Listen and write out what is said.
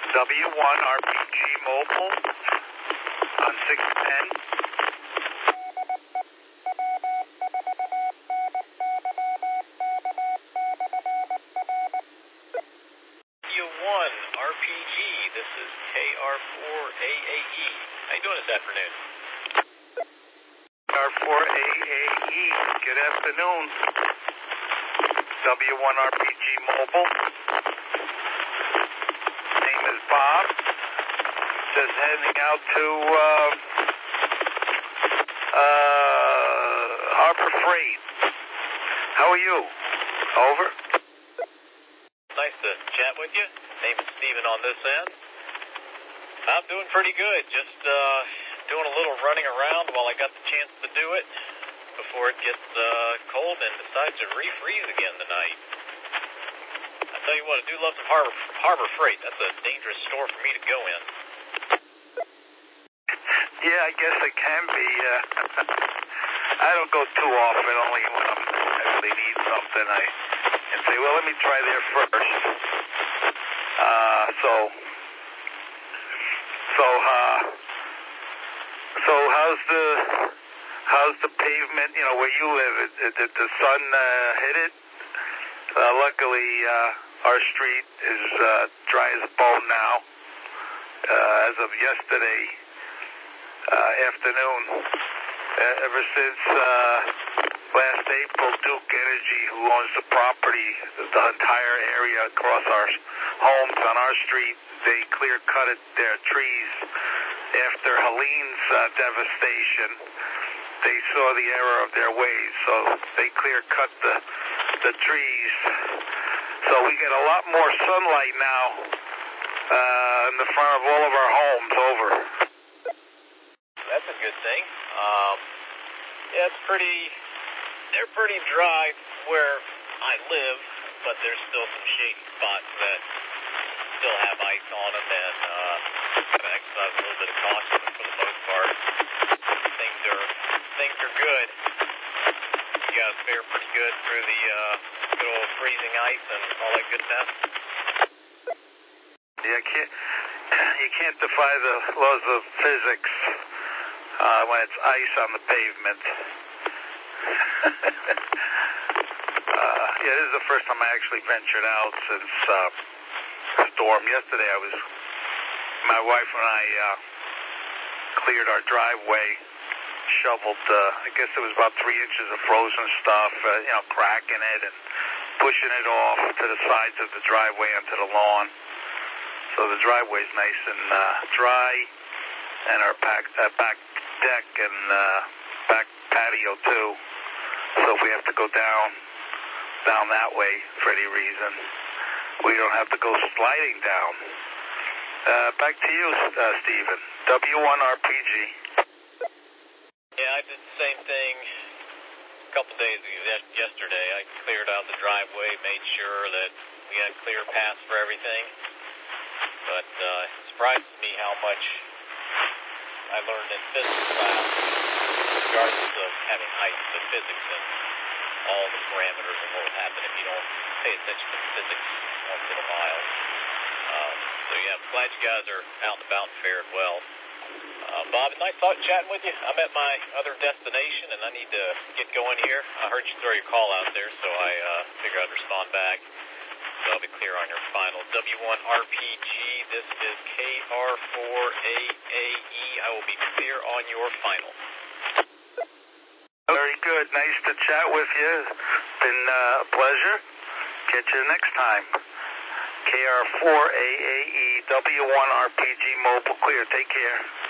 W1 RPG Mobile on 610. W1 RPG, this is KR4AAE. How you doing this afternoon? KR4AAE, good afternoon. W1 RPG Mobile. Name is Bob. Just heading out to Harbor Freight. How are you? Over. Nice to chat with you. Name is Steven on this end. I'm doing pretty good. Just doing a little running around while I got the chance to do it before it gets cold and decides to refreeze again tonight. I tell you what, I do love some Harbor Freight. That's a dangerous store for me to go in. Yeah, I guess it can be. I don't go too often, only when I really need something. And say, well, let me try there first. So how's the pavement? You know, where you live? Did the sun hit it? Luckily, our street is dry as a bone now. As of yesterday afternoon, ever since last April, Duke Energy, who owns the property, the entire area across our homes on our street, they clear-cutted their trees. After Helene's devastation, they saw the error of their ways, so they clear-cut the trees. So we get a lot more sunlight now in the front of all of our homes. Over. That's a good thing. Yeah, they're pretty dry where I live, but there's still some shady spots that still have ice on them, and gotta exercise a little bit of caution. But for the most part, things are good. You guys fare pretty good through the good old freezing ice and all that good stuff. Yeah, you can't defy the laws of physics when it's ice on the pavement. Yeah, this is the first time I actually ventured out since the storm. Yesterday, my wife and I cleared our driveway, shoveled, I guess it was about 3 inches of frozen stuff, cracking it and pushing it off to the sides of the driveway onto the lawn. So the driveway's nice and dry, and our back deck and back patio too. So if we have to go down that way for any reason, we don't have to go sliding down. Back to you, Steven. W1 RPG. Yeah, I did the same thing a couple days ago. Yesterday, I cleared out the driveway, made sure that we had clear paths for everything. But it surprises me how much I learned in physics class, regardless of having ice, the physics and all the parameters and what will happen if you don't pay attention to physics once in a while. So yeah, I'm glad you guys are out and about and fared well. Bob, nice chatting with you. I'm at my other destination, and I need to get going here. I heard you throw your call out there, so I figured I'd respond back. So I'll be clear on your final. W1 RPG, this is KR4AAE. I will be clear on your final. Very good. Nice to chat with you. Been a pleasure. Catch you next time. KR4AAE, W1 RPG Mobile Clear. Take care.